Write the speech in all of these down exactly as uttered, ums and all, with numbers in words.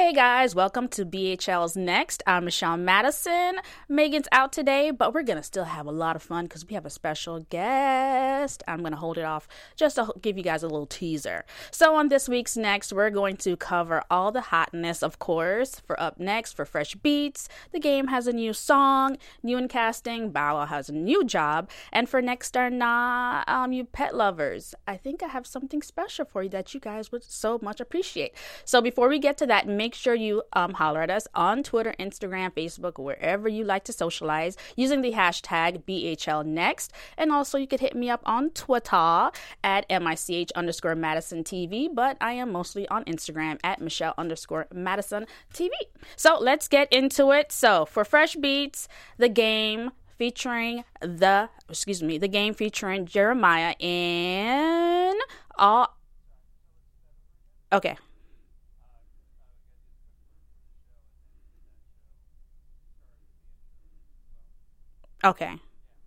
Hey guys, welcome to B H L's Next. I'm Michelle Madison. Megan's out today, but we're going to still have a lot of fun because we have a special guest. I'm going to hold it off just to give you guys a little teaser. So on this week's Next, we're going to cover all the hotness, of course. For up next, for Fresh Beats, the game has a new song, new in casting, Bow Wow has a new job, and for Next or Nah, um, you pet lovers, I think I have something special for you that you guys would so much appreciate. So before we get to that, make sure you um, holler at us on Twitter, Instagram, Facebook, wherever you like to socialize using the hashtag B H L Next. And also you could hit me up on Twitter at M I C H underscore Madison T V, but I am mostly on Instagram at Michelle underscore Madison T V. So let's get into it. So for Fresh Beats, the game featuring the, excuse me, the game featuring Jeremiah in all, okay. Okay.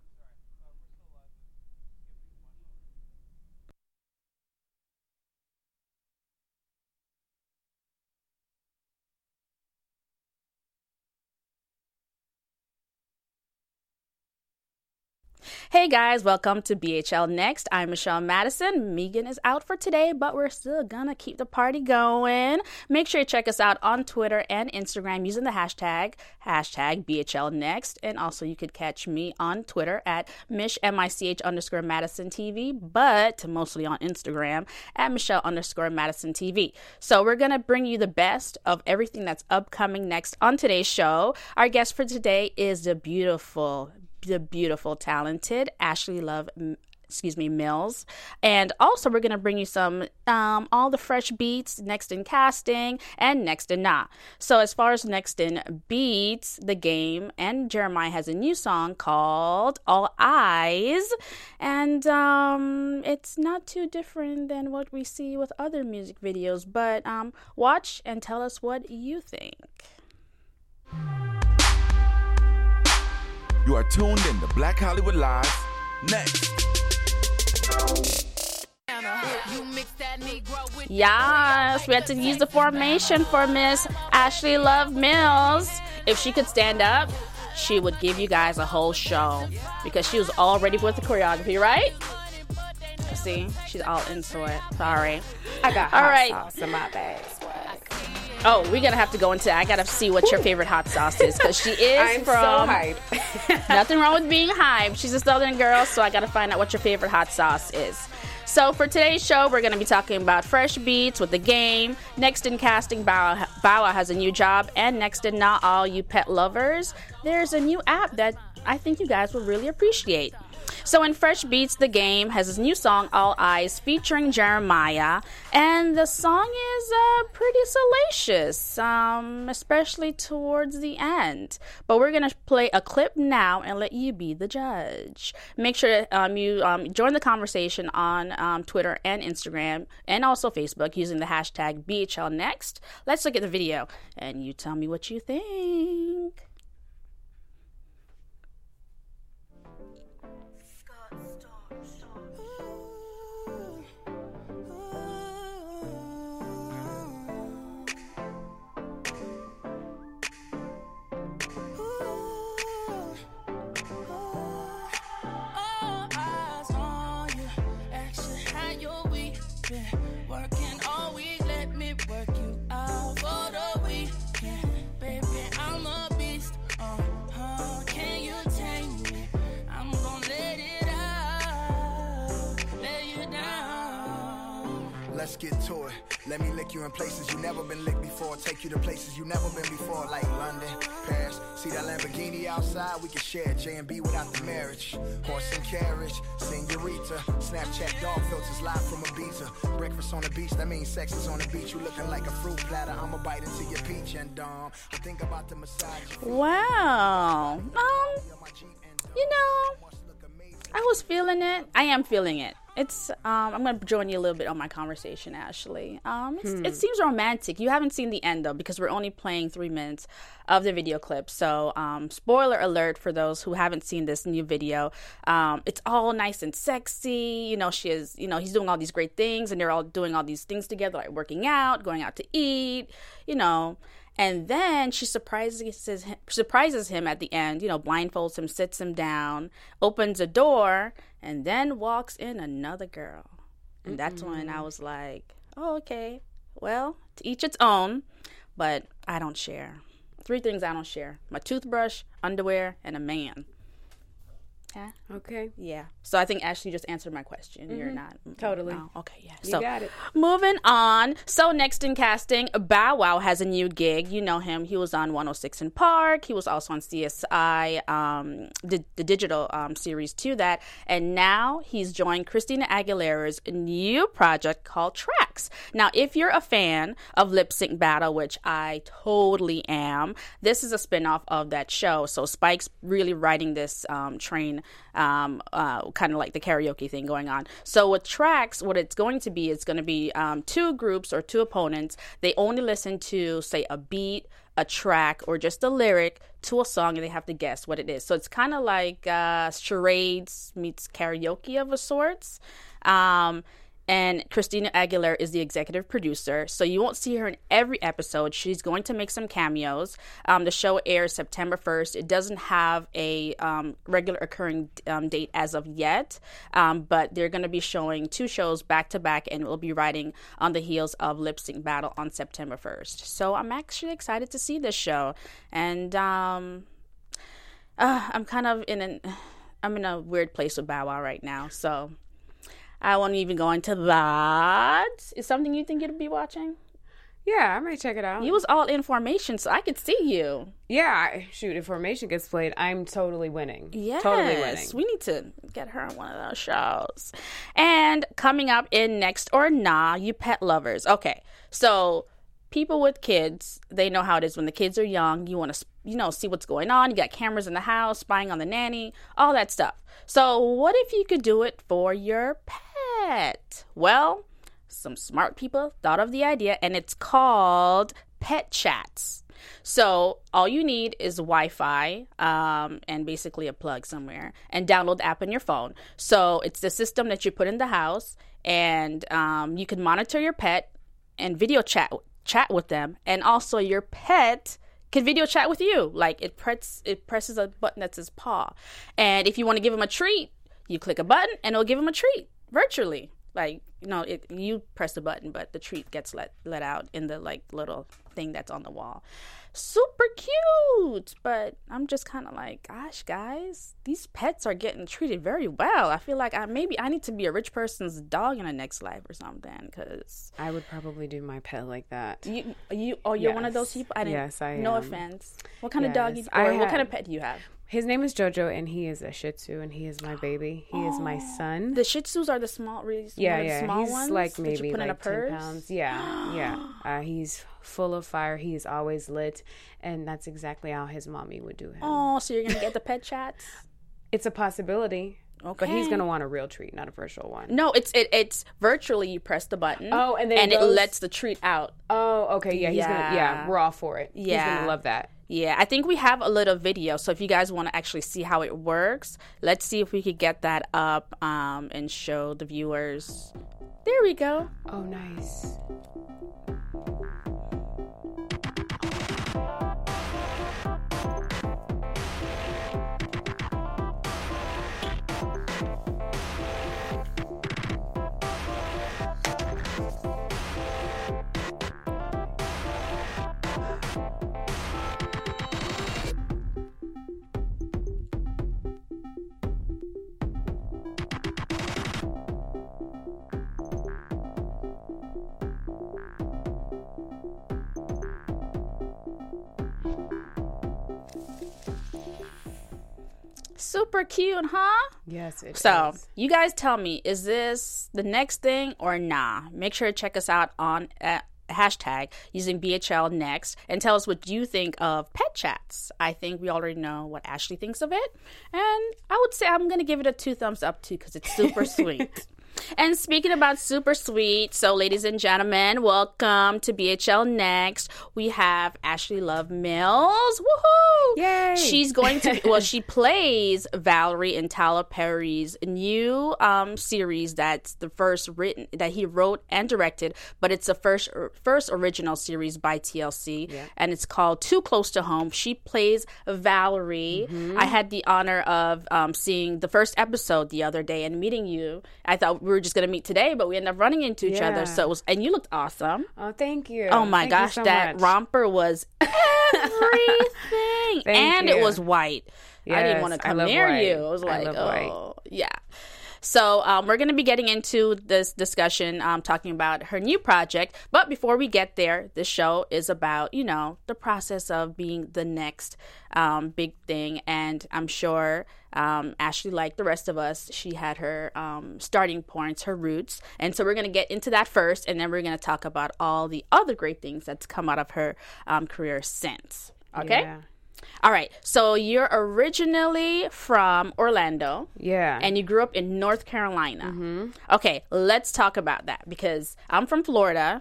Hey guys, welcome to B H L Next. I'm Michelle Madison. Megan is out for today, but we're still gonna keep the party going. Make sure you check us out on Twitter and Instagram using the hashtag, hashtag B H L Next. And also you could catch me on Twitter at Mish, M I C H underscore Madison T V, but mostly on Instagram at Michelle underscore Madison T V. So we're gonna bring you the best of everything that's upcoming next on today's show. Our guest for today is the beautiful the beautiful, talented Ashley Love, excuse me, Mills. And also we're going to bring you some, um, all the fresh beats, Next in Casting, and Next in Nah. So as far as Next in Beats, the game, and Jeremiah has a new song called All Eyes. And um, it's not too different than what we see with other music videos, but um, watch and tell us what you think. You are tuned in to Black Hollywood Live. Next. Yes, we had to use the formation for Miss Ashley Love Mills. If she could stand up, she would give you guys a whole show because she was all ready with the choreography, right? See, she's all into it. Sorry. I got hot all right. sauce in my bag. Oh, we're going to have to go into that. I got to see what your favorite hot sauce is because she is I'm from... so hyped. Nothing wrong with being hyped. She's a Southern girl, so I got to find out what your favorite hot sauce is. So for today's show, we're going to be talking about Fresh Beats with the game, Next in Casting, Bow Wow, Bow Wow has a new job, and Next in Nah, all you pet lovers. There's a new app that I think you guys will really appreciate. So in Fresh Beats, the game has his new song, All Eyes, featuring Jeremiah. And the song is uh, pretty salacious, um, especially towards the end. But we're going to play a clip now and let you be the judge. Make sure um, you um, join the conversation on um, Twitter and Instagram and also Facebook using the hashtag B H L Next. Let's look at the video and you tell me what you think. Working all week, let me work you out for the weekend. Baby, I'm a beast. Uh-huh. Can you tame me? I'm gonna let it out. Lay you down. Let's get to it. Let me lick you in places you never been licked before. Take you to places you never been before, like London, Paris. See that Lamborghini outside? We can share J and B without the marriage. Horse and carriage, senorita. Snapchat dog filters live from Ibiza. Breakfast on the beach, that means sex is on the beach. You looking like a fruit platter. I'ma bite into your peach and um. I think about the massage. Wow. Um, you know, I was feeling it. I am feeling it. It's um, I'm gonna join you a little bit on my conversation, Ashley. Um, it's, hmm. It seems romantic. You haven't seen the end though, because we're only playing three minutes of the video clip. So, um, spoiler alert for those who haven't seen this new video. Um, it's all nice and sexy. You know, she is. You know, he's doing all these great things, and they're all doing all these things together, like working out, going out to eat. You know. And then she surprises him, surprises him at the end, you know, blindfolds him, sits him down, opens a door, and then walks in another girl. And that's mm-hmm. when I was like, oh, okay, well, to each its own, but I don't share. Three things I don't share: my toothbrush, underwear, and a man. Yeah. Okay. Yeah. So I think Ashley just answered my question. Mm-hmm. You're not. Totally. No. Okay, yeah. You so, got it. Moving on. So next in casting, Bow Wow has a new gig. You know him. He was on one oh six in Park. He was also on C S I, um, the, the digital um, series to that. And now he's joined Christina Aguilera's new project called Tracks. Now, if you're a fan of Lip Sync Battle, which I totally am, this is a spinoff of that show. So Spike's really riding this um, train. Um, uh, kind of like the karaoke thing going on. So with Tracks, what it's going to be, it's going to be um, two groups or two opponents. They only listen to, say, a beat, a track, or just a lyric to a song, and they have to guess what it is. So it's kind of like uh, charades meets karaoke of a sorts. Um, And Christina Aguilera is the executive producer, so you won't see her in every episode. She's going to make some cameos. Um, the show airs September first. It doesn't have a um, regular occurring um, date as of yet, um, but they're going to be showing two shows back-to-back, and we'll be riding on the heels of Lip Sync Battle on September first. So I'm actually excited to see this show, and um, uh, I'm kind of in an I'm in a weird place with Bow Wow right now, so I won't even go into that. Is something you think you'd be watching? Yeah, I might check it out. You was all in formation, so I could see you. Yeah, shoot, if formation gets played, I'm totally winning. Yes, totally winning. We need to get her on one of those shows. And coming up in Next or Nah, you pet lovers. Okay, so people with kids, they know how it is when the kids are young. You want to, you know, see what's going on. You got cameras in the house, spying on the nanny, all that stuff. So what if you could do it for your pet? Well, some smart people thought of the idea, and it's called Pet Chats. So all you need is Wi-Fi um, and basically a plug somewhere, and download the app on your phone. So it's the system that you put in the house, and um, you can monitor your pet and video chat chat with them, and also your pet can video chat with you. Like it press it presses a button that says paw, and if you want to give him a treat, you click a button and it'll give him a treat virtually. Like, you know, it, you press the button, but the treat gets let let out in the like little thing that's on the wall. Super cute, but I'm just kind of like, gosh, guys, these pets are getting treated very well. I feel like I maybe I need to be a rich person's dog in a next life or something, because I would probably do my pet like that. You, you, oh, you're yes. one of those people. I didn't. Yes, I no am. offense. What kind yes. of dog? You, or I what had, kind of pet do you have? His name is Jojo, and he is a Shih Tzu, and he is my baby. He is my son. The Shih Tzus are the small, really small, yeah, yeah. small he's ones. like that maybe you put like in a purse? ten pounds. Yeah, yeah. Uh, he's full of fire. He is always lit, and that's exactly how his mommy would do him. Oh, so you're gonna get the pet chats? It's a possibility. Okay. But he's gonna want a real treat, not a virtual one. No, it's it, it's virtually. You press the button. Oh, and then and it, goes... it lets the treat out. Oh, okay, yeah, he's yeah. gonna. Yeah, we're all for it. Yeah, he's gonna love that. Yeah, I think we have a little video. So if you guys want to actually see how it works, let's see if we could get that up um, and show the viewers. There we go. Oh, nice. Super cute, huh? Yes, it so, is. So, you guys tell me, is this the next thing or nah? Make sure to check us out on uh, hashtag using B H L Next and tell us what you think of Pet Chats. I think we already know what Ashley thinks of it. And I would say I'm going to give it a two thumbs up too, because it's super sweet. And speaking about super sweet, so ladies and gentlemen, welcome to B H L Next. We have Ashley Love Mills. Woohoo! Yay! She's going to, well, she plays Valerie in Tyler Perry's new um, series that's the first written, that he wrote and directed, but it's the first first original series by T L C, yeah. and it's called Too Close to Home. She plays Valerie. Mm-hmm. I had the honor of um, seeing the first episode the other day and meeting you. I thought we were just going to meet today, but we ended up running into each yeah. other. So it was, and you looked awesome. Oh, thank you. Oh my thank gosh, so that much. romper was everything, and you. it was white. Yes, I didn't want to come near white. you. I was like, I love oh, white. yeah. So um, we're going to be getting into this discussion, um, talking about her new project. But before we get there, this show is about, you know, the process of being the next um, big thing. And I'm sure um, Ashley, like the rest of us, she had her um, starting points, her roots. And so we're going to get into that first, and then we're going to talk about all the other great things that's come out of her um, career since. Okay? Yeah. All right, so you're originally from Orlando. Yeah. And you grew up in North Carolina. Mm-hmm. Okay, let's talk about that because I'm from Florida.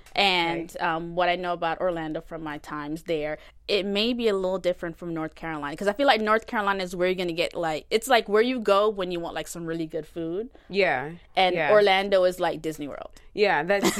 And right. um, what I know about Orlando from my times there, it may be a little different from North Carolina. Because I feel like North Carolina is where you're going to get, like, it's like where you go when you want, like, some really good food. Yeah. And yeah. Orlando is like Disney World. Yeah, that's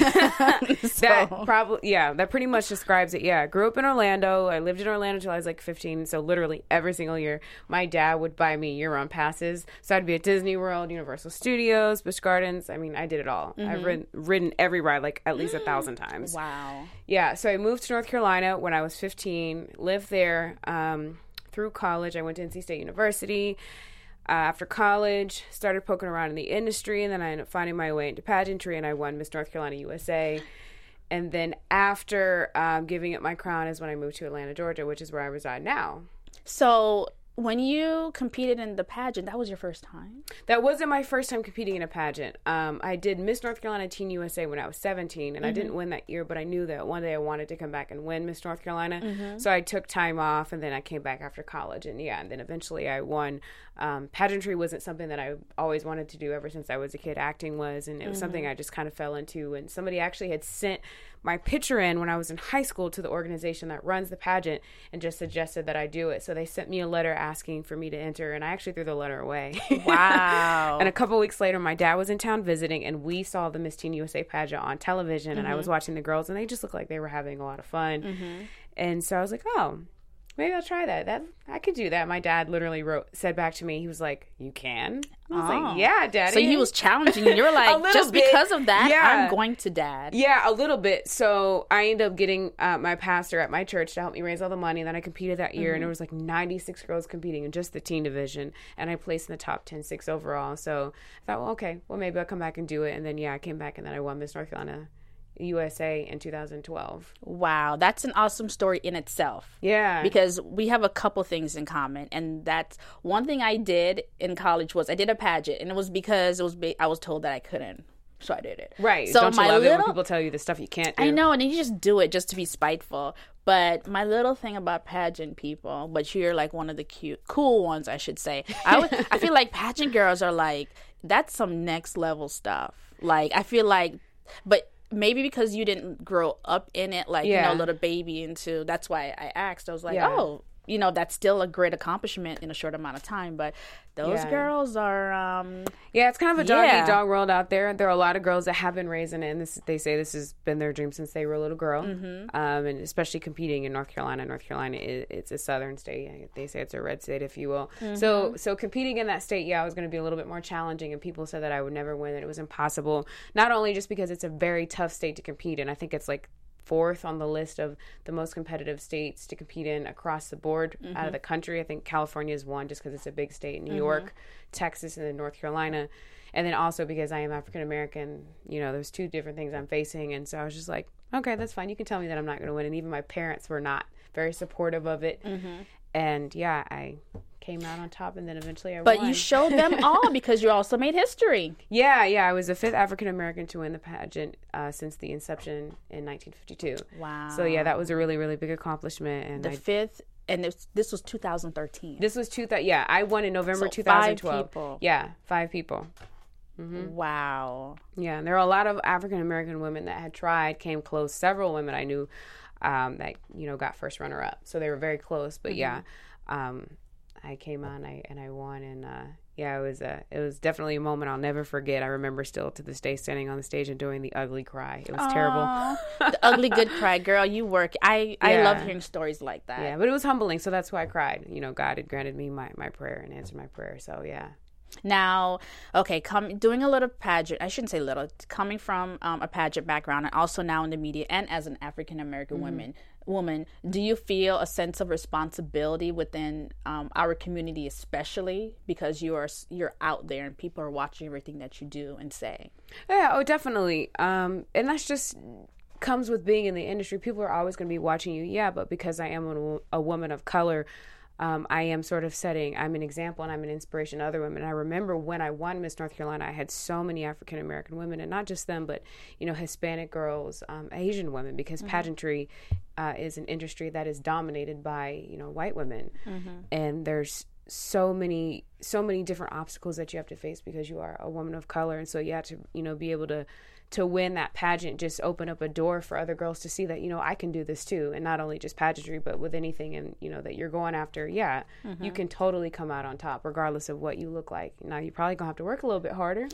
so. that probably yeah, that pretty much describes it. Yeah, I grew up in Orlando. I lived in Orlando until I was like fifteen. So literally every single year, my dad would buy me year-round passes. So I'd be at Disney World, Universal Studios, Busch Gardens. I mean, I did it all. Mm-hmm. I've ridden, ridden every ride like at least a thousand times. Wow. Yeah. So I moved to North Carolina when I was fifteen. Lived there um, through college. I went to N C State University. Uh, after college, started poking around in the industry, and then I ended up finding my way into pageantry, and I won Miss North Carolina U S A. And then after um, giving up my crown is when I moved to Atlanta, Georgia, which is where I reside now. So when you competed in the pageant, that was your first time? That wasn't my first time competing in a pageant. Um, I did Miss North Carolina Teen U S A when I was seventeen, and mm-hmm. I didn't win that year, but I knew that one day I wanted to come back and win Miss North Carolina. Mm-hmm. So I took time off, and then I came back after college, and yeah, and then eventually I won. Um, pageantry wasn't something that I always wanted to do ever since I was a kid. Acting was, and it was mm-hmm. something I just kind of fell into. And somebody actually had sent my picture in when I was in high school to the organization that runs the pageant and just suggested that I do it. So they sent me a letter asking for me to enter, and I actually threw the letter away. Wow. And a couple weeks later, my dad was in town visiting, and we saw the Miss Teen U S A pageant on television, mm-hmm. and I was watching the girls, and they just looked like they were having a lot of fun. Mm-hmm. And so I was like, oh, maybe I'll try that. That I could do that. My dad literally wrote, said back to me, he was like, you can? I was oh. like, yeah, Daddy. So he was challenging you. You were like, just bit. because of that, yeah. I'm going to Dad. Yeah, a little bit. So I ended up getting uh, my pastor at my church to help me raise all the money. Then I competed that year, mm-hmm. and there was like ninety-six girls competing in just the teen division, and I placed in the top ten, six overall. So I thought, well, okay, well, maybe I'll come back and do it. And then, yeah, I came back, and then I won Miss North Carolina U S A in two thousand twelve. Wow, that's an awesome story in itself. Yeah. Because we have a couple things in common, and that's one thing I did in college was I did a pageant, and it was because it was I was told that I couldn't, so I did it. Right. So Don't my you love little, it when people tell you the stuff you can't do? I know, and you just do it just to be spiteful. But my little thing about pageant people, but you're like one of the cute, cool ones, I should say. I would, I feel like pageant girls are like, that's some next level stuff. Like, I feel like, but maybe because you didn't grow up in it, like, yeah. you know, little baby into, that's why I asked. I was like, yeah. oh, you know, that's still a great accomplishment in a short amount of time. But those yeah. girls are... Um, yeah, it's kind of a dog yeah. eat dog world out there. There are a lot of girls that have been raised in it, and this, they say this has been their dream since they were a little girl. Mm-hmm. Um, and especially competing in North Carolina. North Carolina, is, it's a southern state. They say it's a red state, if you will. Mm-hmm. So so competing in that state, yeah, it was going to be a little bit more challenging, and people said that I would never win, that it was impossible. Not only just because it's a very tough state to compete in. I think it's like fourth on the list of the most competitive states to compete in across the board mm-hmm. out of the country. I think California is one just because it's a big state. New mm-hmm. York, Texas, and then North Carolina. And then also because I am African American, you know, there's two different things I'm facing. And so I was just like, okay, that's fine. You can tell me that I'm not going to win. And even my parents were not very supportive of it. Mm-hmm. And yeah, I came out on top, and then eventually I but won. You showed them all because you also made history. Yeah, yeah. I was the fifth African American to win the pageant uh, since the inception in nineteen fifty-two. Wow. So yeah, that was a really, really big accomplishment. And the I, fifth, and this, this was two thousand thirteen. This was two thousand. Yeah, I won in November so two thousand twelve. Five people. Yeah, five people. Mm-hmm. Wow. Yeah, and there are a lot of African American women that had tried, came close. Several women I knew um, that, you know, got first runner up. So they were very close. But mm-hmm. yeah, um, I came on I, and I won. And uh, yeah, it was a, it was definitely a moment I'll never forget. I remember still to this day standing on the stage and doing the ugly cry. It was Aww. terrible. The ugly good cry, girl. You work. I, I Yeah. love hearing stories like that. Yeah, but it was humbling. So that's why I cried. You know, God had granted me my, my prayer and answered my prayer. So yeah. Now, okay, come doing a little pageant. I shouldn't say little. Coming from um, a pageant background, and also now in the media, and as an African American Mm-hmm. woman, woman, do you feel a sense of responsibility within um, our community, especially because you are you're out there and people are watching everything that you do and say? Yeah, oh, definitely. Um, and that's just comes with being in the industry. People are always going to be watching you. Yeah, but because I am a, a woman of color, um, I am sort of setting, I'm an example and I'm an inspiration to other women. I remember when I won Miss North Carolina, I had so many African American women, and not just them, but, you know, Hispanic girls, um, Asian women, because mm-hmm. pageantry uh, is an industry that is dominated by, you know, white women. Mm-hmm. And there's so many, so many different obstacles that you have to face because you are a woman of color. And so you have to, you know, be able to, to win that pageant, just open up a door for other girls to see that, you know, I can do this too. And not only just pageantry, but with anything and, you know, that you're going after. Yeah, mm-hmm. you can totally come out on top regardless of what you look like. Now, you're probably gonna have to work a little bit harder.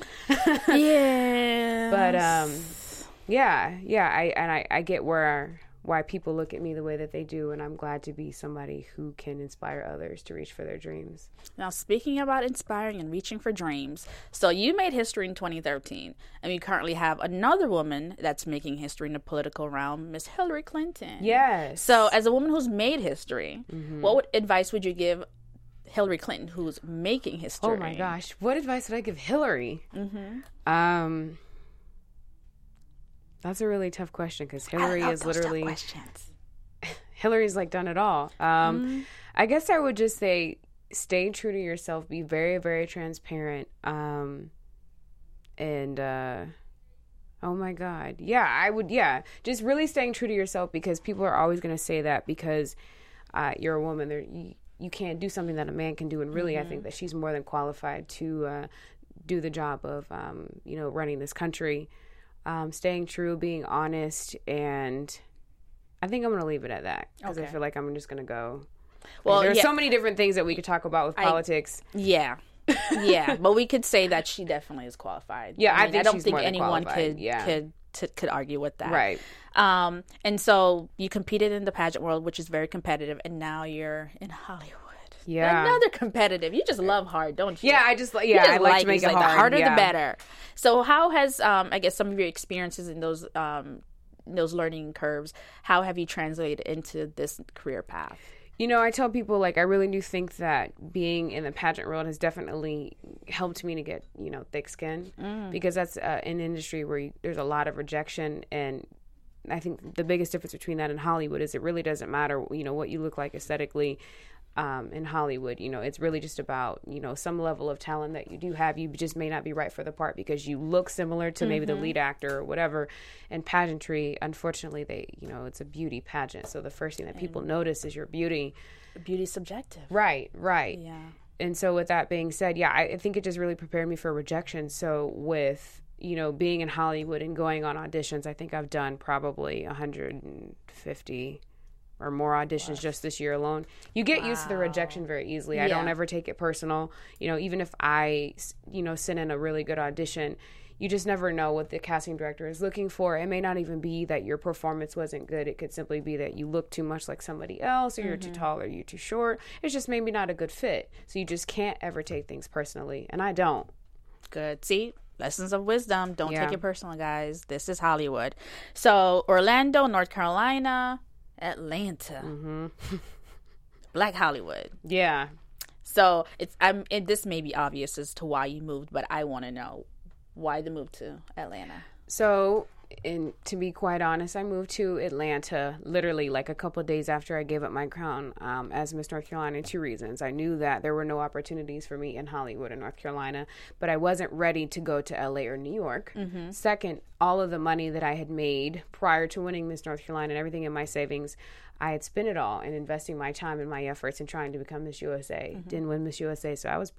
Yeah. But, um, yeah, yeah. I, and I, I get where, why people look at me the way that they do. And I'm glad to be somebody who can inspire others to reach for their dreams. Now, speaking about inspiring and reaching for dreams, so you made history in twenty thirteen, and we currently have another woman that's making history in the political realm, Miss Hillary Clinton. Yes. So as a woman who's made history, mm-hmm. what would, advice would you give Hillary Clinton, who's making history? Oh, my gosh. What advice would I give Hillary? Mm-hmm. Um... That's a really tough question because Hillary I love is those literally tough questions. Hillary's like done it all. Um, mm-hmm. I guess I would just say stay true to yourself. Be very, very transparent. Um, and uh, oh my God, yeah, I would. Yeah, just really staying true to yourself because people are always going to say that because uh, you're a woman. There, you, you can't do something that a man can do. And really, mm-hmm. I think that she's more than qualified to uh, do the job of um, you know running this country. Um, staying true, being honest, and I think I'm going to leave it at that because okay. I feel like I'm just going to go. Well, there's yeah. so many different things that we could talk about with I, politics. Yeah, yeah, but we could say that she definitely is qualified. Yeah, I, I, mean, think I don't she's think more than anyone qualified. could yeah. could t- could argue with that. Right. Um, and so you competed in the pageant world, which is very competitive, and now you're in Hollywood. Yeah. Another competitive. You just love hard, don't you? Yeah, I just like, yeah, just I like, like to make it. it Like, hard. the harder, yeah. the better. So how has, um, I guess, some of your experiences in those, um, those learning curves, how have you translated into this career path? You know, I tell people, like, I really do think that being in the pageant world has definitely helped me to get, you know, thick skin mm. because that's uh, an industry where you, there's a lot of rejection. And I think the biggest difference between that and Hollywood is it really doesn't matter, you know, what you look like aesthetically. Um, in Hollywood, you know, it's really just about, you know, some level of talent that you do have. You just may not be right for the part because you look similar to maybe mm-hmm. the lead actor or whatever. And pageantry, unfortunately, they, you know, it's a beauty pageant. So the first thing that people and notice is your beauty. Beauty's subjective. Right, right. Yeah. And so with that being said, yeah, I, I think it just really prepared me for rejection. So with, you know, being in Hollywood and going on auditions, I think I've done probably one hundred fifty or more auditions wow. just this year alone. You get wow. used to the rejection very easily. Yeah. I don't ever take it personal. You know, even if I, you know, send in a really good audition, you just never know what the casting director is looking for. It may not even be that your performance wasn't good. It could simply be that you look too much like somebody else, or mm-hmm. you're too tall, or you're too short. It's just maybe not a good fit. So you just can't ever take things personally. And I don't. Good. See? Lessons of wisdom. Don't yeah. take it personal, guys. This is Hollywood. So Orlando, North Carolina, Atlanta, mm-hmm. Black Hollywood. Yeah. So it's I'm. It, this may be obvious as to why you moved, but I want to know why the move to Atlanta. So, and to be quite honest, I moved to Atlanta literally like a couple of days after I gave up my crown um, as Miss North Carolina. Two reasons: I knew that there were no opportunities for me in Hollywood or North Carolina, but I wasn't ready to go to L A or New York. Mm-hmm. Second, all of the money that I had made prior to winning Miss North Carolina and everything in my savings, I had spent it all in investing my time and my efforts in trying to become Miss U S A. Mm-hmm. Didn't win Miss U S A, so I was broke.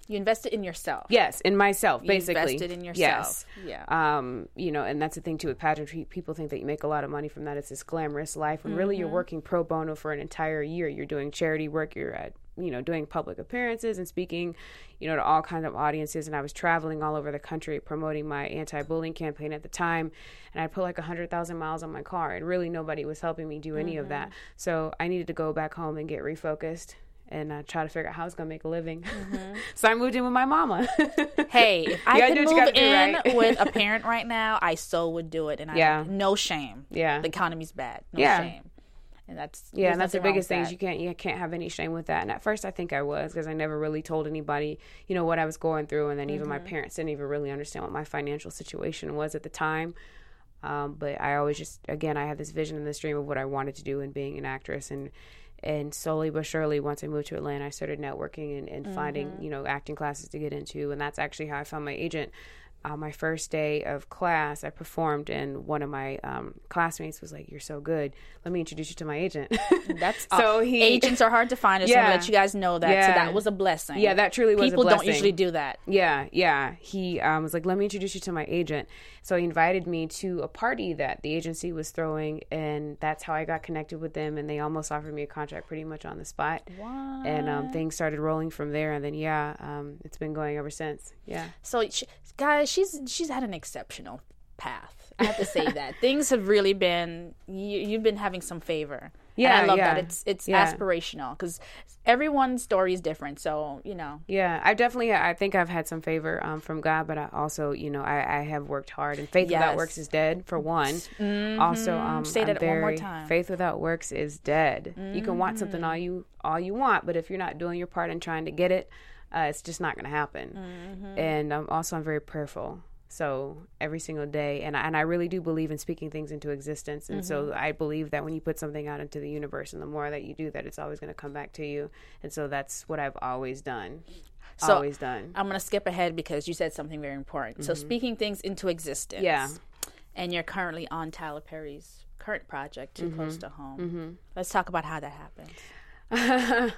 You invested in yourself. Yes, in myself, You basically. invested in yourself. Yes. Yeah. Um, you know, and that's the thing too with pageantry. People think that you make a lot of money from that. It's this glamorous life when really you're working pro bono for an entire year. You're doing charity work. You're at, you know, doing public appearances and speaking, you know, to all kinds of audiences. And I was traveling all over the country promoting my anti-bullying campaign at the time. And I put like one hundred thousand miles on my car, and really nobody was helping me do any of that. So I needed to go back home and get refocused and uh, try to figure out how I was going to make a living. Mm-hmm. So I moved in with my mama. Hey, if I gotta could do what you move gotta do, in right? with a parent right now, I so would do it. And I Yeah. no shame. Yeah. The economy's bad. No Yeah. shame. And that's Yeah, there's and that's the nothing wrong biggest with thing. that. Is you can't you can't have any shame with that. And at first, I think I was because I never really told anybody, you know, what I was going through, and then even my parents didn't even really understand what my financial situation was at the time. Um, but I always just, again, I had this vision and this dream of what I wanted to do in being an actress, and and slowly but surely, once I moved to Atlanta, I started networking and, and finding, you know, acting classes to get into, and that's actually how I found my agent. Uh, my first day of class, I performed, and one of my um, classmates was like, "You're so good. Let me introduce you to my agent." That's so uh, he agents are hard to find. I just Yeah. want to let you guys know that. So Yeah. that was a blessing. Yeah, that truly was a People don't blessing. usually do that. Yeah, yeah. He um, was like, "Let me introduce you to my agent." So he invited me to a party that the agency was throwing, and that's how I got connected with them. And they almost offered me a contract pretty much on the spot. What? And um, things started rolling from there. And then, yeah, um, it's been going ever since. Yeah. So, she, guys, she's she's had an exceptional path. I have to say that things have really been. You, you've been having some favor. Yeah, and I love yeah. that. It's it's Yeah. aspirational because everyone's story is different. So you know. Yeah, I definitely, I think I've had some favor um, from God, but I also, you know, I, I have worked hard, and faith without Yes. works is dead, for one. Also, um, Say I'm that one more very- time. faith without works is dead. You can want something all you all you want, but if you're not doing your part and trying to get it, uh, it's just not going to happen. And um, also, I'm very prayerful. So every single day, and I, and I really do believe in speaking things into existence. And so I believe that when you put something out into the universe, and the more that you do that, it's always going to come back to you. And so that's what I've always done. So always done. I'm gonna skip ahead because you said something very important. So speaking things into existence. Yeah. And you're currently on Tyler Perry's current project, Too Close to Home. Let's talk about how that happened.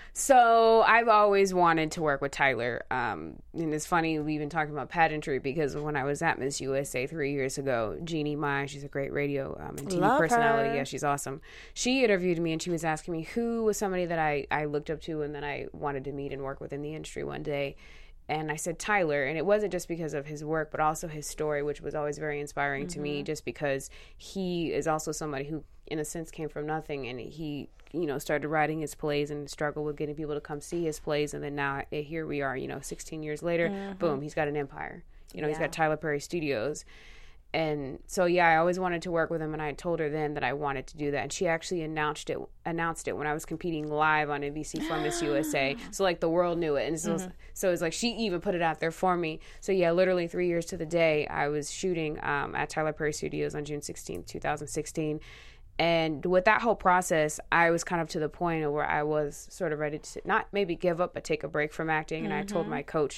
So I've always wanted to work with Tyler. Um, and it's funny, we've been talking about pageantry because when I was at Miss U S A three years ago, Jeannie Mai, she's a great radio um, and T V Love personality. her. Yeah, she's awesome. She interviewed me and she was asking me who was somebody that I, I looked up to and that I wanted to meet and work with in the industry one day. And I said Tyler, and it wasn't just because of his work, but also his story, which was always very inspiring to me, just because he is also somebody who, in a sense, came from nothing, and he, you know, started writing his plays and struggled with getting people to come see his plays, and then now eh, here we are, you know, sixteen years later, boom, he's got an empire. You know, he's Yeah. got Tyler Perry Studios. And so, yeah, I always wanted to work with him, and I told her then that I wanted to do that. And she actually announced it announced it when I was competing live on N B C for Miss U S A. So, like, the world knew it. And so, mm-hmm. so it's like she even put it out there for me. So, yeah, literally three years to the day, I was shooting um, at Tyler Perry Studios on June sixteenth, twenty sixteen. And with that whole process, I was kind of to the point where I was sort of ready to not maybe give up, but take a break from acting. And mm-hmm. I told my coach,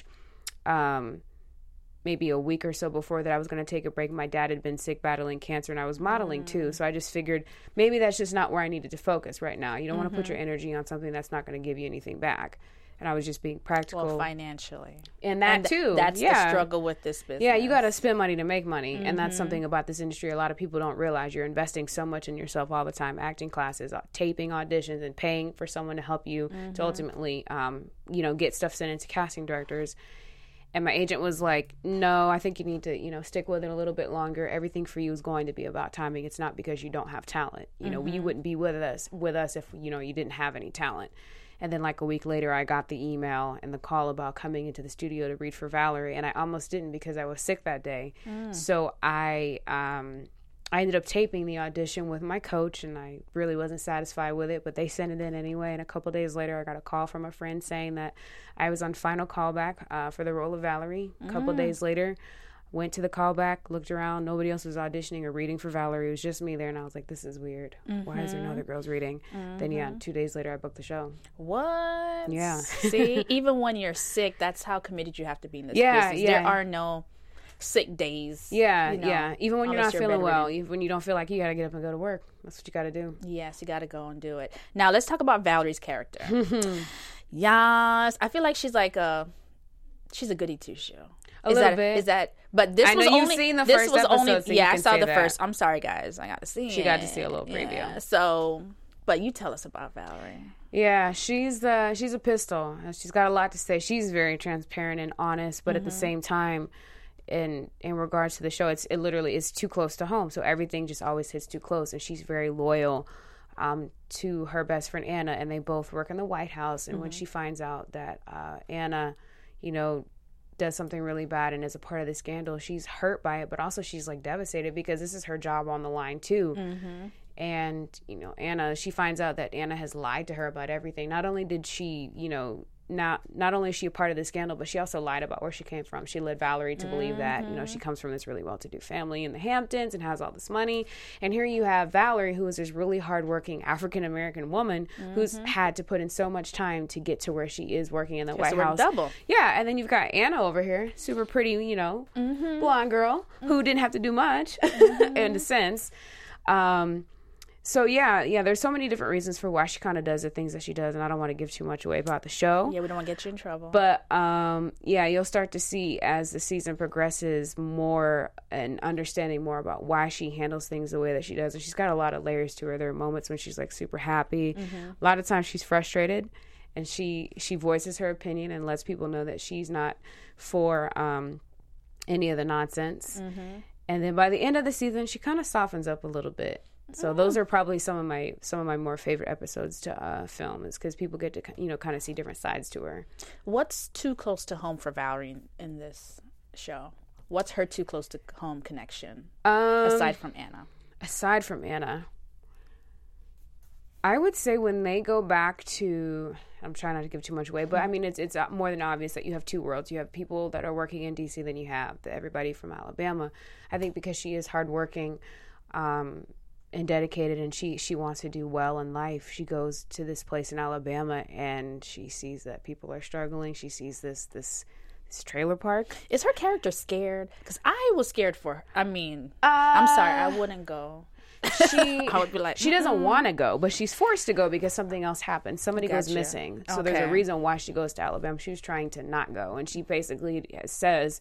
um, maybe a week or so before that I was going to take a break. My dad had been sick battling cancer, and I was modeling mm. too. So I just figured maybe that's just not where I needed to focus right now. You don't mm-hmm. want to put your energy on something that's not going to give you anything back. And I was just being practical. Well, financially. And that and th- too. That's yeah. the struggle with this business. Yeah, you got to spend money to make money. Mm-hmm. And that's Mm-hmm. something about this industry a lot of people don't realize. You're investing so much in yourself all the time, acting classes, taping auditions, and paying for someone to help you mm-hmm. to ultimately, um, you know, get stuff sent into casting directors. And my agent was like, no, I think you need to, you know, stick with it a little bit longer. Everything for you is going to be about timing. It's not because you don't have talent. You know, mm-hmm. you wouldn't be with us with us if, you know, you didn't have any talent. And then like a week later, I got the email and the call about coming into the studio to read for Valerie. And I almost didn't because I was sick that day. Mm. So I um, I ended up taping the audition with my coach, and I really wasn't satisfied with it, but they sent it in anyway. And a couple days later, I got a call from a friend saying that I was on final callback uh, for the role of Valerie. A couple mm. days later, went to the callback, looked around. Nobody else was auditioning or reading for Valerie. It was just me there, and I was like, this is weird. Mm-hmm. Why is there no other girls reading? Mm-hmm. Then, yeah, two days later, I booked the show. What? Yeah. See, even when you're sick, that's how committed you have to be in this yeah, business. Yeah. There are no sick days. Yeah, you know, yeah. Even when you're not you're feeling bedridden. well, even when you don't feel like you got to get up and go to work. That's what you got to do. Yes, you got to go and do it. Now, let's talk about Valerie's character. Yes. I feel like she's like a she's a goody two shoe. A is little that, bit. Is that? But this I was know you've only. seen the this first was only. episode, so you yeah, I can saw say the that. first. I'm sorry, guys. I got to see. She it. got to see a little preview. Yeah. So, but you tell us about Valerie. Yeah, she's uh, she's a pistol. She's got a lot to say. She's very transparent and honest, but mm-hmm. at the same time, in in regards to the show, it's it literally is too close to home. So everything just always hits too close, and she's very loyal um, to her best friend Anna, and they both work in the White House. And mm-hmm. when she finds out that uh, Anna, you know, does something really bad and is a part of the scandal, she's hurt by it, but also she's like devastated because this is her job on the line too. Mm-hmm. And, you know, Anna, she finds out that Anna has lied to her about everything. Not only did she, you know, not not only is she a part of the scandal, but she also lied about where she came from. She led Valerie to mm-hmm. believe that, you know, she comes from this really well-to-do family in the Hamptons and has all this money. And here you have Valerie, who is this really hardworking African-American woman mm-hmm. who's had to put in so much time to get to where she is working in the White House. Double. Yeah, and then you've got Anna over here, super pretty, you know, mm-hmm. blonde girl mm-hmm. who didn't have to do much mm-hmm. in a sense. Um So, yeah, yeah, there's so many different reasons for why she kind of does the things that she does, and I don't want to give too much away about the show. Yeah, we don't want to get you in trouble. But, um, yeah, you'll start to see as the season progresses more and understanding more about why she handles things the way that she does. And she's got a lot of layers to her. There are moments when she's, like, super happy. Mm-hmm. A lot of times she's frustrated, and she, she voices her opinion and lets people know that she's not for um, any of the nonsense. Mm-hmm. And then by the end of the season, she kind of softens up a little bit. So those are probably some of my some of my more favorite episodes to uh, film, is because people get to, you know, kind of see different sides to her. What's too close to home for Valerie in, in this show? What's her too close to home connection Um, aside from Anna? Aside from Anna, I would say when they go back to, I'm trying not to give too much away, but I mean it's it's more than obvious that you have two worlds. You have people that are working in D C, then you have the, everybody from Alabama. I think because she is hardworking. Um, and dedicated, and she she wants to do well in life. She goes to this place in Alabama, and she sees that people are struggling. She sees this this this trailer park. Is her character scared? Because I was scared for her. I mean, uh, I'm sorry, I wouldn't go. She I would be like, she doesn't mm-hmm. want to go, but she's forced to go because something else happened. Somebody gotcha. goes missing, so okay. there's a reason why she goes to Alabama. She was trying to not go, and she basically says.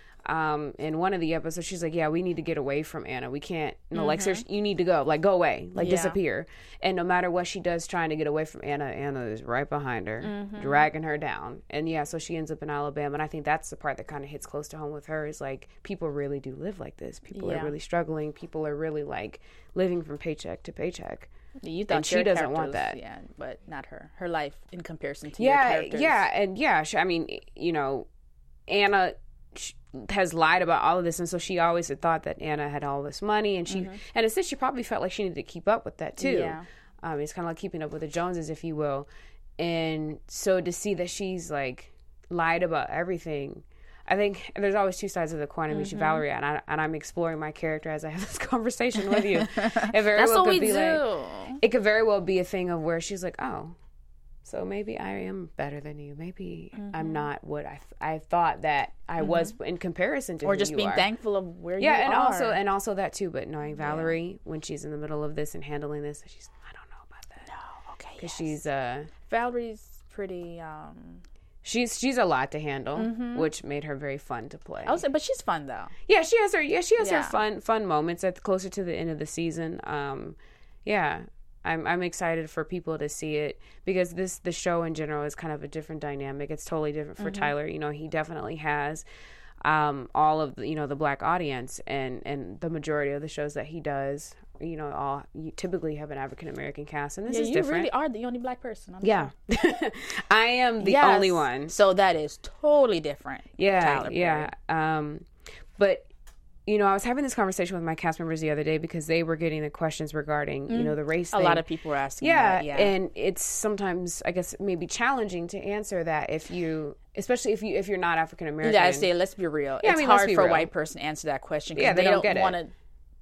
Um, in one of the episodes, she's like, yeah, we need to get away from Anna. We can't, no, mm-hmm. like, seriously, you need to go, like, go away, like, yeah. disappear. And no matter what she does trying to get away from Anna, Anna is right behind her, mm-hmm. dragging her down. And yeah, so she ends up in Alabama. And I think that's the part that kind of hits close to home with her, is like, people really do live like this. People yeah. are really struggling. People are really, like, living from paycheck to paycheck. You thought and she doesn't want that. Yeah, but not her. Her life in comparison to yeah, your characters. Yeah, and yeah, she, I mean, you know, Anna... She, has lied about all of this, and so she always had thought that Anna had all this money, and she mm-hmm. and instead she probably felt like she needed to keep up with that too. Yeah. Um, it's kind of like keeping up with the Joneses, if you will. And so to see that she's like lied about everything, I think there's always two sides of the coin. I mean, mm-hmm. Valerie, and, I, and I'm exploring my character as I have this conversation with you. It very That's well what could we be do. Like, it could very well be a thing of where she's like, oh. So maybe I am better than you. Maybe mm-hmm. I'm not what I, th- I thought that I mm-hmm. was in comparison to or who just you being are. thankful of where yeah, you and are. also and also that too. But knowing Valerie yeah. when she's in the middle of this and handling this, she's I don't know about that. No, okay, because yes. she's uh Valerie's pretty. um She's she's a lot to handle, mm-hmm. which made her very fun to play. I was, but she's fun though. Yeah, she has her yeah she has yeah. her fun fun moments at the, closer to the end of the season. Um, yeah. I'm I'm excited for people to see it because this the show in general is kind of a different dynamic. It's totally different for mm-hmm. Tyler. You know, he definitely has um, all of the, you know, the black audience, and, and the majority of the shows that he does, you know, all you typically have an African American cast, and this yeah, is you different. really are the only black person on the yeah. show. I am the yes. only one. So that is totally different. Yeah, Tyler yeah. Um, but. You know, I was having this conversation with my cast members the other day because they were getting the questions regarding, mm. you know, the race A thing. lot of people were asking yeah, that, yeah. And it's sometimes, I guess, maybe challenging to answer that if you, especially if, you, if you're not African American. Yeah, I say, let's be real. Yeah, it's I mean, hard for real. a white person to answer that question because yeah, they, they don't, don't, don't want to.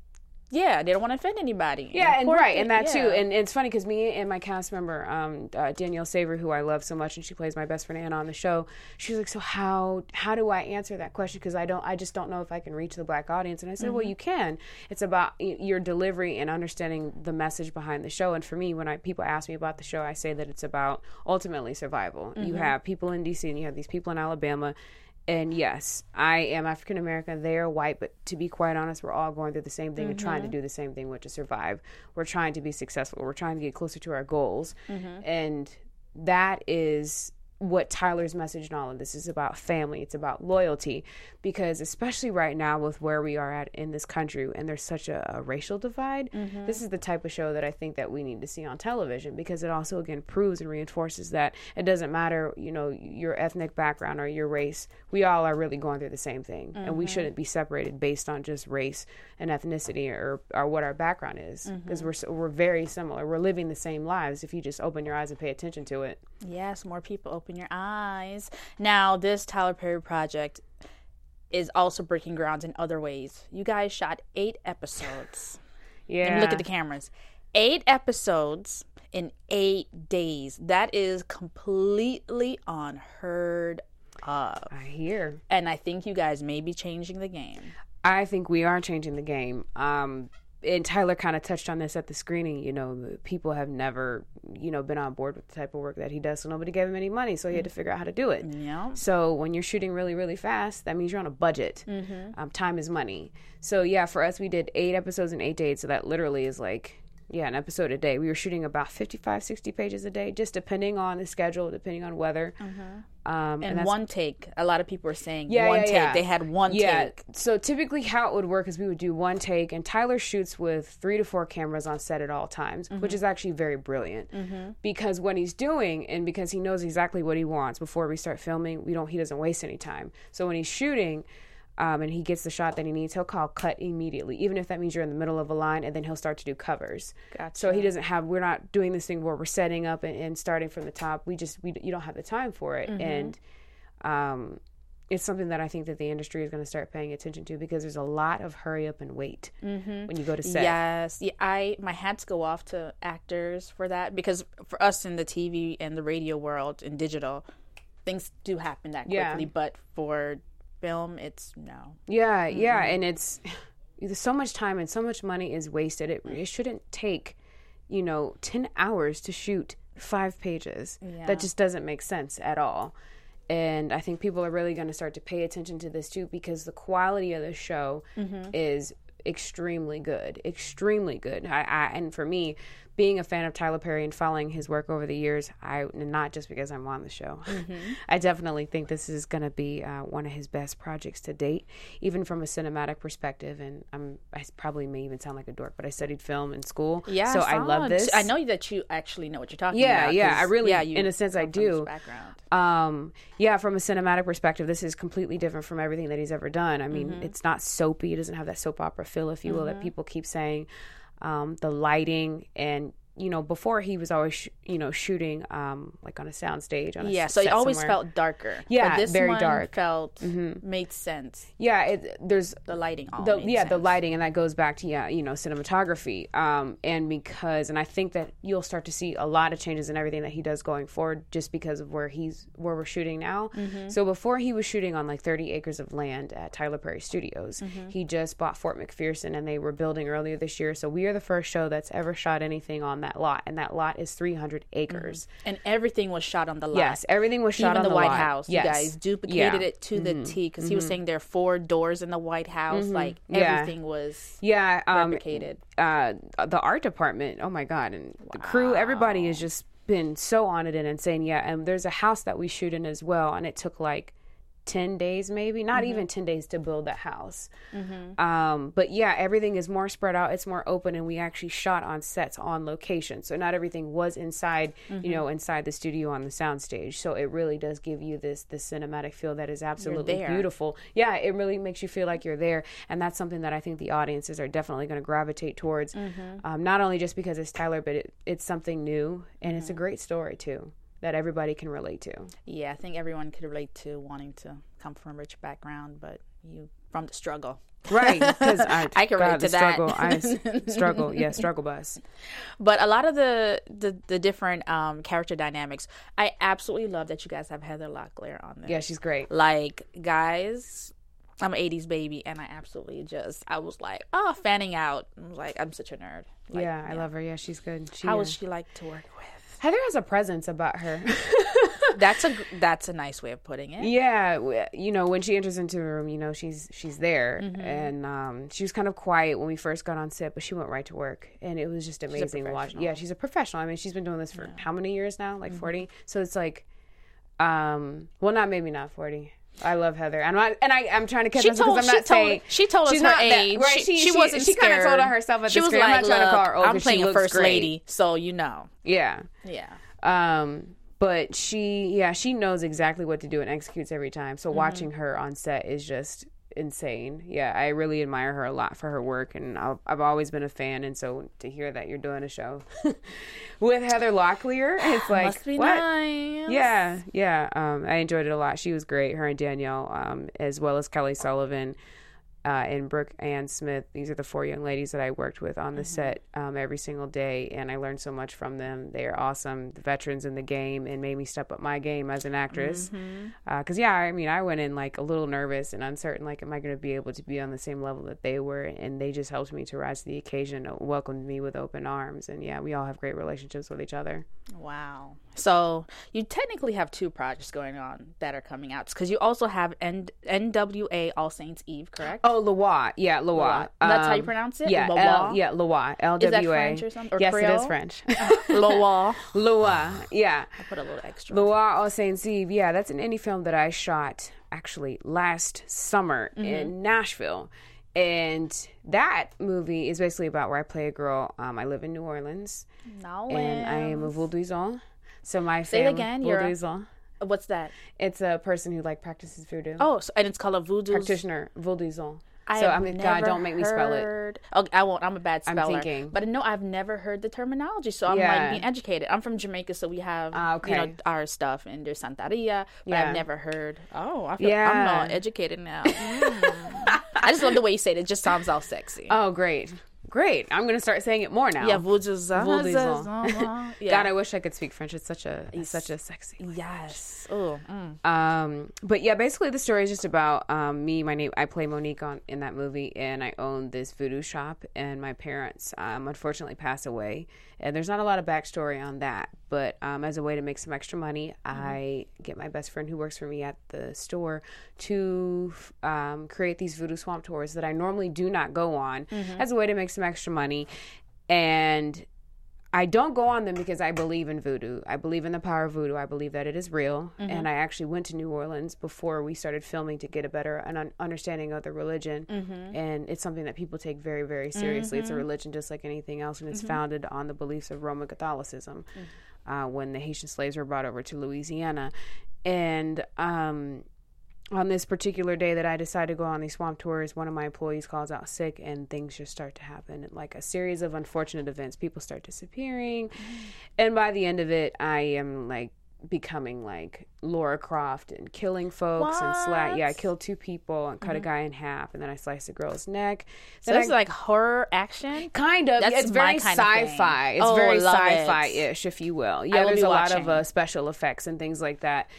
Yeah, they don't want to offend anybody. Yeah, and right, and that yeah. too. And it's funny because me and my cast member, um, uh, Danielle Saver, who I love so much, and she plays my best friend Anna on the show. She's like, so how how do I answer that question? Because I don't, I just don't know if I can reach the black audience. And I said, mm-hmm. well, you can. It's about your delivery and understanding the message behind the show. And for me, when I people ask me about the show, I say that it's about ultimately survival. Mm-hmm. You have people in D C and you have these people in Alabama. And yes, I am African American. They are white, but to be quite honest, we're all going through the same thing mm-hmm. and trying to do the same thing, which is survive. We're trying to be successful. We're trying to get closer to our goals. Mm-hmm. And that is what Tyler's message in all of this is about. Family. It's about loyalty, because especially right now with where we are at in this country, and there's such a, a racial divide, mm-hmm. this is the type of show that I think that we need to see on television, because it also again proves and reinforces that it doesn't matter, you know, your ethnic background or your race. We all are really going through the same thing, mm-hmm. and we shouldn't be separated based on just race and ethnicity or, or what our background is, because mm-hmm. we're we're very similar. We're living the same lives if you just open your eyes and pay attention to it. Yes, more people open your eyes. Now, this Tyler Perry project is also breaking grounds in other ways. You guys shot eight episodes. Yeah. And look at the cameras. Eight episodes in eight days. That is completely unheard of. I hear. And I think you guys may be changing the game. I think we are changing the game. Um, and Tyler kind of touched on this at the screening. You know, people have never, you know, been on board with the type of work that he does. So nobody gave him any money. So he had to figure out how to do it. Yeah. So when you're shooting really, really fast, that means you're on a budget. Mm-hmm. Um, time is money. So yeah, for us, we did eight episodes in eight days. So that literally is like, yeah, an episode a day. We were shooting about fifty-five, sixty pages a day, just depending on the schedule, depending on weather. Mm-hmm. Um, and, and one take. A lot of people are saying yeah, one yeah, take. Yeah. They had one yeah. take. So typically how it would work is we would do one take, and Tyler shoots with three to four cameras on set at all times, mm-hmm. which is actually very brilliant. Mm-hmm. Because what he's doing, and because he knows exactly what he wants before we start filming, we don't. he doesn't waste any time. So when he's shooting, Um, and he gets the shot that he needs, he'll call cut immediately, even if that means you're in the middle of a line, and then he'll start to do covers. Gotcha. So he doesn't have, we're not doing this thing where we're setting up and, and starting from the top. We just, we you don't have the time for it. Mm-hmm. And um, it's something that I think that the industry is going to start paying attention to, because there's a lot of hurry up and wait mm-hmm. when you go to set. Yes. Yeah, I, my hats go off to actors for that, because for us in the T V and the radio world and digital, things do happen that quickly, yeah. but for film, it's no. Yeah, mm-hmm. yeah, and it's there's so much time and so much money is wasted. It, it shouldn't take, you know, ten hours to shoot five pages. Yeah. That just doesn't make sense at all. And I think people are really going to start to pay attention to this too, because the quality of the show mm-hmm. is extremely good, extremely good. I, I and for me, being a fan of Tyler Perry and following his work over the years, I not just because I'm on the show, mm-hmm. I definitely think this is going to be uh, one of his best projects to date, even from a cinematic perspective. And I'm, I probably may even sound like a dork, but I studied film in school, yeah, so I, I love this. I know that you actually know what you're talking yeah, about. Yeah, yeah, I really, yeah, you in a sense, I do. Background. Um, yeah, from a cinematic perspective, this is completely different from everything that he's ever done. I mean, mm-hmm. it's not soapy; it doesn't have that soap opera feel, if you will, mm-hmm. that people keep saying. Um, the lighting and. You know, before he was always, sh- you know, shooting um, like on a sound stage. On a yeah, so it always somewhere. felt darker. Yeah, but this very one dark. Felt mm-hmm. made sense. Yeah, it, there's the lighting. All the, made yeah, sense. the lighting, and that goes back to yeah, you know, cinematography. Um, and because, and I think that you'll start to see a lot of changes in everything that he does going forward, just because of where he's where we're shooting now. Mm-hmm. So before he was shooting on like thirty acres of land at Tyler Perry Studios, mm-hmm. he just bought Fort McPherson, and they were building earlier this year. So we are the first show that's ever shot anything on that lot, and that lot is three hundred acres, mm-hmm. and everything was shot on the lot. Yes, everything was shot Even on the, the White lot. House. Yes. You guys duplicated yeah. it to mm-hmm. the T, because mm-hmm. he was saying there are four doors in the White House. Mm-hmm. Like everything yeah. was yeah um, replicated. Uh, the art department, oh my god, and wow. the crew, everybody has just been so on it and saying yeah. And there's a house that we shoot in as well, and it took like ten days, maybe not mm-hmm. even ten days to build that house. Mm-hmm. Um, but yeah, everything is more spread out. It's more open, and we actually shot on sets on location. So not everything was inside, mm-hmm. you know, inside the studio on the soundstage. So it really does give you this, this cinematic feel that is absolutely beautiful. Yeah, it really makes you feel like you're there. And that's something that I think the audiences are definitely going to gravitate towards. Mm-hmm. Um, not only just because it's Tyler, but it, it's something new, and mm-hmm. it's a great story too, that everybody can relate to. Yeah, I think everyone could relate to wanting to come from a rich background, but you from the struggle. Right, because I, I can relate God, to that. Struggle, I struggle, yeah, struggle bus. But a lot of the the, the different um, character dynamics, I absolutely love that you guys have Heather Locklear on there. Yeah, she's great. Like, guys, I'm an eighties baby, and I absolutely just, I was like, oh, fanning out. I was like, I'm such a nerd. Like, yeah, I yeah. love her. Yeah, she's good. She, How uh, would she like to work with? Heather has a presence about her. That's a that's a nice way of putting it. Yeah, w- you know, when she enters into the room, you know, she's she's there, Mm-hmm. and um, she was kind of quiet when we first got on set, but she went right to work, and it was just amazing to watch. Yeah, she's a professional. I mean, she's been doing this for Yeah. how many years now? Like Mm-hmm. forty. So it's like, um, well, not maybe not forty. I love Heather, and I and I I'm trying to catch She up because told, I'm she not told, saying she told us she's her not that- age. right? She, She, she, she wasn't She kind of scared. told on herself at She the was screen. like, I'm not trying to call her old I'm 'cause playing she a looks first great. lady, so you know. Yeah. Yeah. Um, but she, yeah, she knows exactly what to do and executes every time. So Mm-hmm. watching her on set is just insane. Yeah, I really admire her a lot for her work, and I've, I've always been a fan. And so to hear that you're doing a show with Heather Locklear, it's like, Must be what? nice. Yeah, yeah. Um, I enjoyed it a lot. She was great. Her and Danielle, um, as well as Kelly Sullivan. Uh, and Brooke Ann Smith. These are the four young ladies that I worked with on the Mm-hmm. set um, every single day, and I learned so much from them. They are awesome, the veterans in the game, and made me step up my game as an actress. Because, Mm-hmm. uh, yeah, I mean, I went in like a little nervous and uncertain, like, am I going to be able to be on the same level that they were? And they just helped me to rise to the occasion, welcomed me with open arms, and yeah, we all have great relationships with each other. Wow. So you technically have two projects going on that are coming out because you also have N- NWA All Saints Eve, correct? Oh, Loa. Yeah, Loa. Loa. That's how you Um, pronounce it? Yeah, Loa? L, yeah, Loa. L W A. Is that French or something? Or yes, it Creole? is French. Loa. Loa. Yeah. I put a little extra. Loa All Saints Eve. Yeah, that's an indie film that I shot actually last summer Mm-hmm. in Nashville. And that movie is basically about where I play a girl. Um, I live in New Orleans, No and I am a voodooisant. So my Say it fam- again, you're a- voodooisant. What's that? It's a person who like practices voodoo. Oh, so, and it's called a voodoo. Practitioner, voodooisant. I So have I mean, God, never don't make me spell it. heard- Okay, I won't. I'm a bad I'm speller. thinking. But no, I've never heard the terminology, so I'm Yeah. like being educated. I'm from Jamaica, so we have Ah, okay. you know our stuff, and there's Santeria, but Yeah. I've never heard. Oh, I feel Yeah. I'm not educated now. Mm. I just love the way you say it. It just sounds all sexy. Oh, great. Great. I'm going to start saying it more now. yeah, voodoo. Voodooisant. Yeah. God, I wish I could speak French. It's such a it's such a sexy. Yes. Oh. Mm. Um, but yeah, basically the story is just about um, me. My name, I play Monique on in that movie, and I own this voodoo shop. And my parents, um, unfortunately, passed away. And there's not a lot of backstory on that. But um, as a way to make some extra money, Mm-hmm. I get my best friend who works for me at the store to um, create these voodoo swamp tours that I normally do not go on, Mm-hmm. as a way to make some extra money. And I don't go on them because I believe in voodoo. I believe in the power of voodoo. I believe that it is real. Mm-hmm. And I actually went to New Orleans before we started filming to get a better an un- understanding of the religion. Mm-hmm. And it's something that people take very, very seriously. It's a religion just like anything else, and it's Mm-hmm. founded on the beliefs of Roman Catholicism. Uh, when the Haitian slaves were brought over to Louisiana. And um, on this particular day that I decided to go on these swamp tours, one of my employees calls out sick, and things just start to happen. Like a series of unfortunate events. People start disappearing. And by the end of it, I am like becoming like Laura Croft and killing folks and sla- yeah, I What? killed two people and cut a guy in half, and then I sliced a girl's neck. So Then it's I- like horror action. Kind of. That's It's my very kind of thing. sci-fi. It's Oh, very love it. sci-fi-ish, if you will. Yeah, will there's be a lot of watching. uh, special effects and things like that.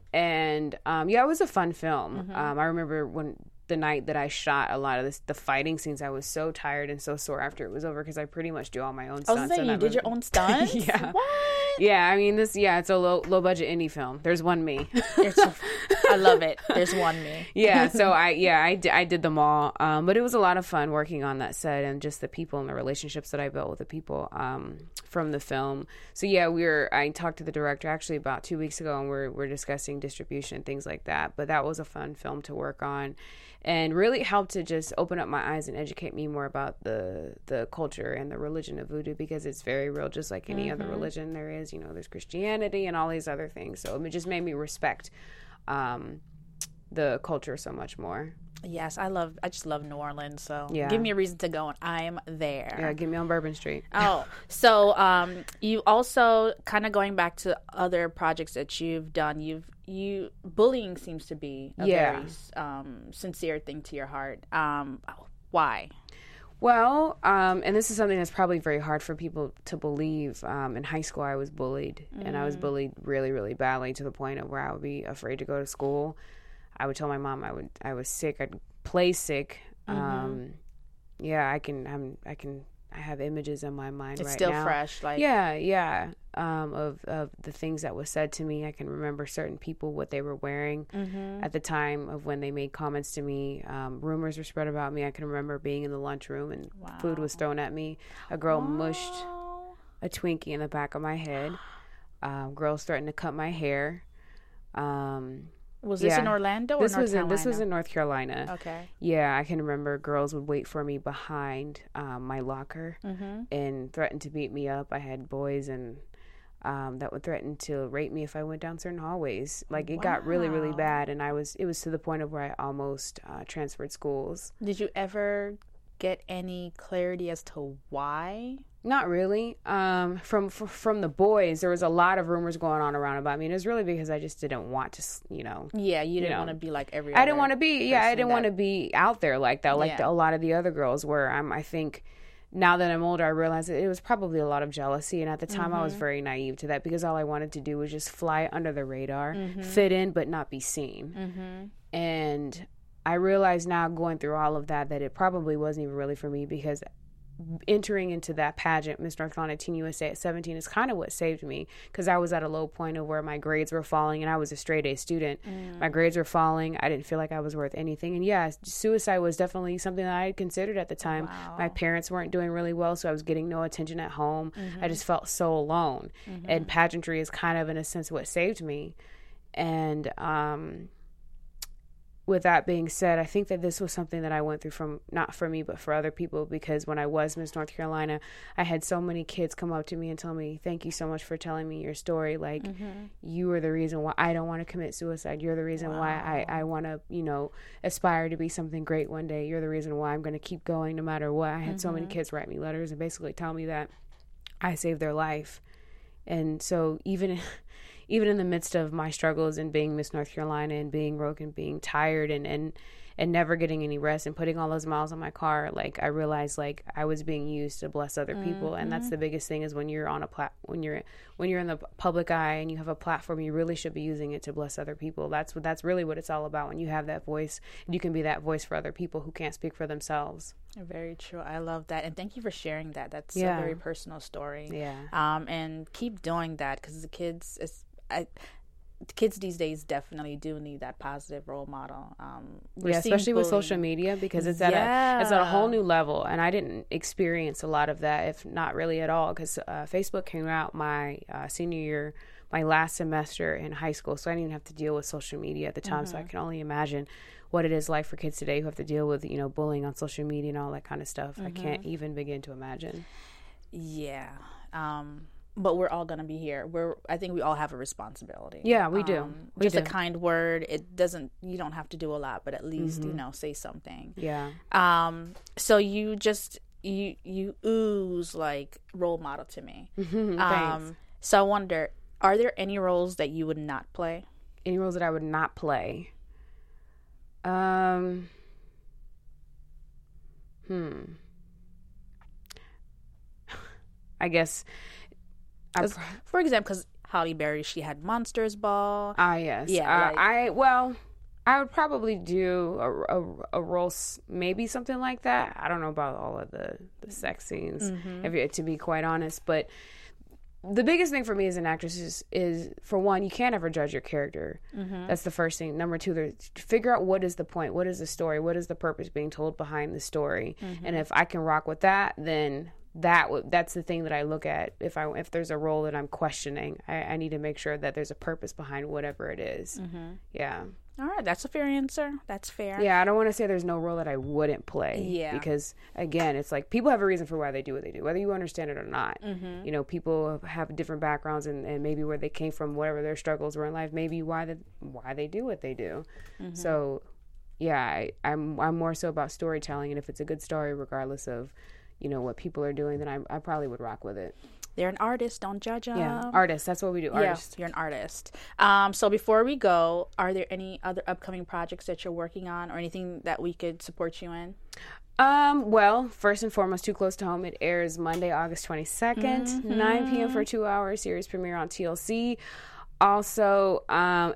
And um, yeah, it was a fun film. Mm-hmm. Um, I remember when the night that I shot a lot of this, the fighting scenes, I was so tired and so sore after it was over because I pretty much do all my own I was stunts. saying in you that did your movie. own stunts. Yeah. What? Yeah, I mean this. Yeah, it's a low low budget indie film. There's one me. It's a- I love it. There's one me. Yeah, so I yeah I, d- I did them all, um, but it was a lot of fun working on that set and just the people and the relationships that I built with the people um, from the film. So yeah, we were I talked to the director actually about two weeks ago, and we're we're discussing distribution, things like that. But that was a fun film to work on, and really helped to just open up my eyes and educate me more about the the culture and the religion of voodoo, because it's very real, just like any other religion there is. You know, there's Christianity and all these other things. So it just made me respect um, the culture so much more. Yes, I love. I just love New Orleans. So Yeah. give me a reason to go, and I'm there. Yeah, get me on Bourbon Street. Oh, so um, you also kind of going back to other projects that you've done. You've you bullying seems to be a Yeah. very um, sincere thing to your heart. Um, why? Well, um, and this is something that's probably very hard for people to believe. Um, in high school, I was bullied, and I was bullied really, really badly to the point of where I would be afraid to go to school. I would tell my mom I would I was sick. I'd play sick. Um, yeah, I can. I'm, I can. I have images in my mind It's right still now. fresh, like Yeah, yeah. Um, of of the things that was said to me. I can remember certain people, what they were wearing mm-hmm. at the time of when they made comments to me. Um, rumors were spread about me. I can remember being in the lunchroom and Wow. food was thrown at me. A girl Wow. mushed a Twinkie in the back of my head. Um, girls threatened to cut my hair. Um, Was this yeah. in Orlando or this North was in, Carolina? this was in North Carolina. Okay. Yeah, I can remember girls would wait for me behind um, my locker Mm-hmm. and threaten to beat me up. I had boys and um, that would threaten to rape me if I went down certain hallways. Like it got really, really Wow. bad, and I was it was to the point of where I almost uh, transferred schools. Did you ever get any clarity as to why? Not really. Um, from f- from the boys, there was a lot of rumors going on around about me, and it was really because I just didn't want to, s- you know. Yeah, you didn't know, want to be like every. I didn't other want to be. Yeah, I person didn't that- want to be out there like that, like Yeah. the, a lot of the other girls were. I'm. I think now that I'm older, I realize that it was probably a lot of jealousy, and at the time, I was very naive to that because all I wanted to do was just fly under the radar, fit in but not be seen, Mm-hmm. and I realize now, going through all of that, that it probably wasn't even really for me because entering into that pageant, Miss North Carolina Teen U S A at seventeen, is kind of what saved me because I was at a low point of where my grades were falling and I was a straight A student. Mm. My grades were falling. I didn't feel like I was worth anything. And yeah, suicide was definitely something that I had considered at the time. Wow. My parents weren't doing really well, so I was getting no attention at home. Mm-hmm. I just felt so alone. Mm-hmm. And pageantry is kind of, in a sense, what saved me. And um with that being said, I think that this was something that I went through from, not for me, but for other people, because when I was Miss North Carolina, I had so many kids come up to me and tell me, thank you so much for telling me your story. Like, Mm-hmm. you are the reason why I don't want to commit suicide. You're the reason Wow. why I, I want to, you know, aspire to be something great one day. You're the reason why I'm going to keep going no matter what. I had so many kids write me letters and basically tell me that I saved their life. And so even even in the midst of my struggles and being Miss North Carolina and being broke and being tired and, and, and never getting any rest and putting all those miles on my car, like I realized like I was being used to bless other people. Mm-hmm. And that's the biggest thing is when you're on a plat when you're when you're in the public eye and you have a platform, you really should be using it to bless other people. That's what that's really what it's all about. When you have that voice, you can be that voice for other people who can't speak for themselves. Very true. I love that, and thank you for sharing that. That's Yeah. a very personal story. Yeah. Um, and keep doing that because the kids, it's, I, the kids these days definitely do need that positive role model. Um, we're Yeah, seeing especially with bullying. social media because it's at a it's at a whole Yeah. new level, and I didn't experience a lot of that, if not really at all, because uh, Facebook came out my uh, senior year, my last semester in high school, so I didn't even have to deal with social media at the time. Mm-hmm. So I can only imagine what it is like for kids today who have to deal with, you know, bullying on social media and all that kind of stuff. Mm-hmm. I can't even begin to imagine. Yeah. Um, but we're all gonna be here. We're. I think we all have a responsibility. Yeah, we do. Um, We just a do. kind word. It doesn't. You don't have to do a lot, but at least Mm-hmm. you know, say something. Yeah. Um. So you just you you ooze like role model to me. Thanks. Um. So I wonder, are there any roles that you would not play? Any roles that I would not play? Um. Hmm. I guess. I 'Cause, for example, because Halle Berry, she had Monsters Ball. Ah, yes. Yeah, Uh, like- I well, I would probably do a, a, a role, s- maybe something like that. I don't know about all of the, the sex scenes, Mm-hmm. if you, to be quite honest. But the biggest thing for me as an actress is, is for one, you can't ever judge your character. Mm-hmm. That's the first thing. Number two, there, figure out what is the point, what is the story, what is the purpose being told behind the story. Mm-hmm. And if I can rock with that, then that w- that's the thing that I look at. If I if there's a role that I'm questioning, I, I need to make sure that there's a purpose behind whatever it is. Mm-hmm. Yeah. All right, that's a fair answer. That's fair. Yeah, I don't want to say there's no role that I wouldn't play. Yeah. Because, again, it's like people have a reason for why they do what they do, whether you understand it or not. Mm-hmm. You know, people have different backgrounds and, and maybe where they came from, whatever their struggles were in life, maybe why the, why they do what they do. Mm-hmm. So, yeah, I, I'm I'm more so about storytelling, and if it's a good story, regardless of, you know, what people are doing, then I, I probably would rock with it. They're an artist. Don't judge them. Yeah, artists, that's what we do, Yeah, artists. you're an artist. Um, so before we go, are there any other upcoming projects that you're working on or anything that we could support you in? Um, well, first and foremost, Too Close to Home. It airs Monday, August twenty-second, Mm-hmm. nine p.m. for a two-hour series premiere on T L C. Also, um,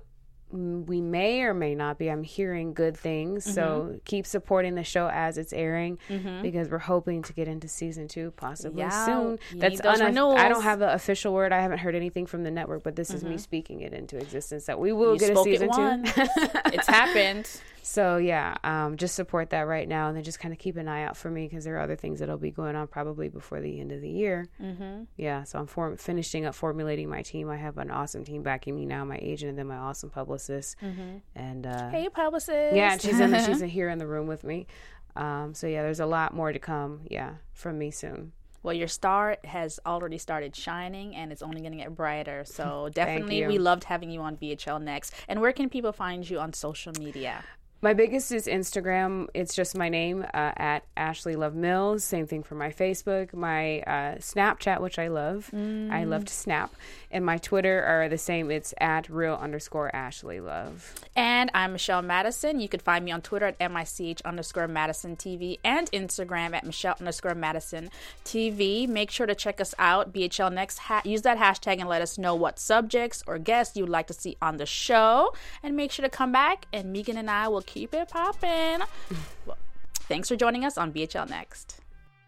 we may or may not be. I'm hearing good things. Mm-hmm. So keep supporting the show as it's airing mm-hmm. because we're hoping to get into season two possibly yeah, soon. That's un- I don't have the official word. I haven't heard anything from the network, but this mm-hmm. is me speaking it into existence that we will you get a season two. It's happened. So yeah, um, just support that right now, and then just kind of keep an eye out for me because there are other things that'll be going on probably before the end of the year. Mm-hmm. Yeah, so I'm form- finishing up formulating my team. I have an awesome team backing me now, my agent, and then my awesome publicist. Mm-hmm. And uh, hey, publicist. Yeah, and she's in the, she's in here in the room with me. Um, so yeah, there's a lot more to come. Yeah, from me soon. Well, your star has already started shining, and it's only going to get brighter. So definitely, we loved having you on B H L Next. And where can people find you on social media? My biggest is Instagram. It's just my name, uh, at Ashley Love Mills. Same thing for my Facebook. My uh, Snapchat, which I love. Mm. I love to snap. And my Twitter are the same. It's at real underscore Ashley Love. And I'm Michelle Madison. You could find me on Twitter at M I C H underscore Madison T V and Instagram at Michelle underscore Madison T V. Make sure to check us out, B H L Next. Ha- use that hashtag and let us know what subjects or guests you'd like to see on the show. And make sure to come back, and Megan and I will keep it poppin'. Well, thanks for joining us on B H L Next.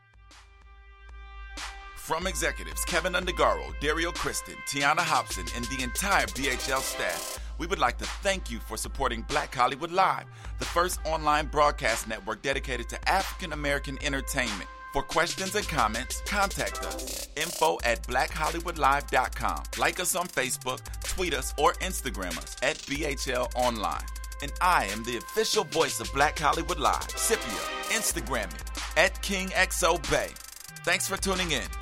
From executives Kevin Undergaro, Dario Kristen, Tiana Hobson, and the entire B H L staff, we would like to thank you for supporting Black Hollywood Live, the first online broadcast network dedicated to African American entertainment. For questions and comments, contact us. Info at black hollywood live dot com. Like us on Facebook, tweet us, or Instagram us at B H L Online. And I am the official voice of Black Hollywood Live, Scipio. Instagram me at King X O Bay. Thanks for tuning in.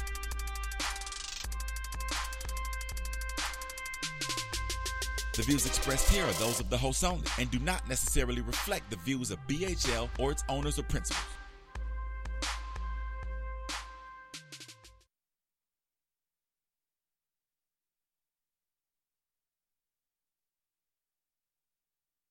The views expressed here are those of the hosts only and do not necessarily reflect the views of B H L or its owners or principals.